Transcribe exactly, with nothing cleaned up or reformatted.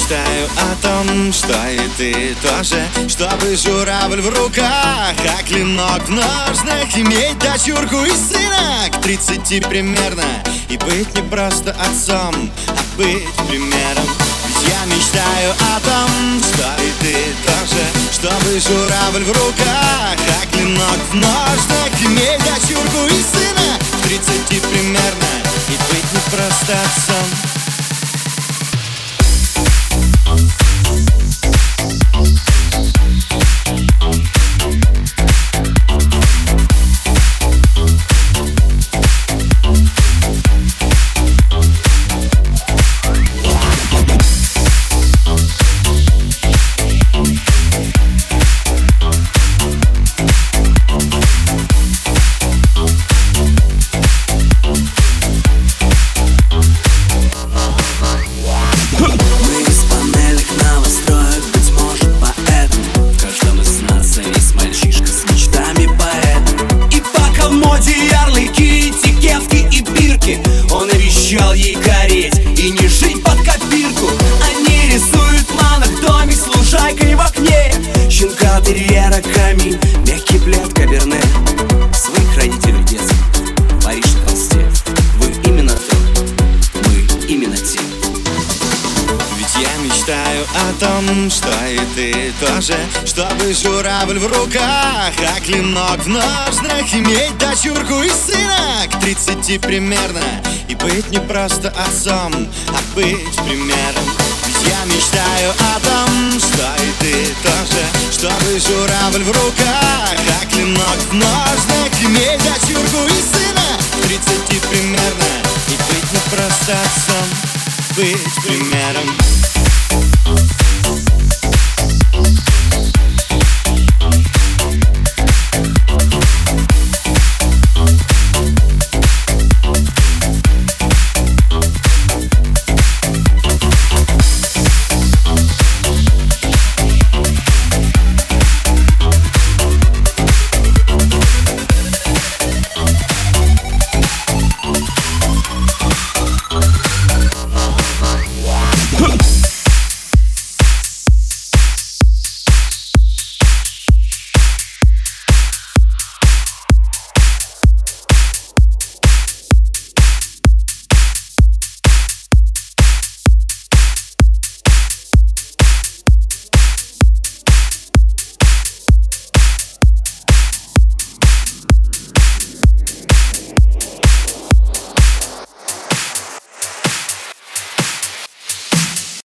мечтаю о том, что и ты тоже, чтобы журавль в руках, а клинок в ножнах, иметь дочурку и сына к тридцати примерно, и быть не просто отцом, а быть примером. Ведь я мечтаю о том, что и ты тоже, чтобы журавль в руках, а клинок в ножнах, иметь дочурку и сына к тридцати примерно, и быть не просто отцом. Он обещал ей гореть и не жить под копирку. Они рисуют в планах домик с лужайкой в окне, щенка терьера, камин, мягкий плед, каберне. Своих родителей в детстве Париж на холсте. Вы именно то, мы именно те. Ведь я мечтаю о том, что и ты тоже, чтобы журавль в руках, а клинок в ножнах, иметь дочурку и сына к тридцати примерно, и быть не просто отцом, а быть примером. Ведь я мечтаю о том, что и ты тоже, чтобы журавль в руках, а клинок в ножнах, иметь дочурку и сына к тридцати примерно, и быть не просто отцом, быть примером.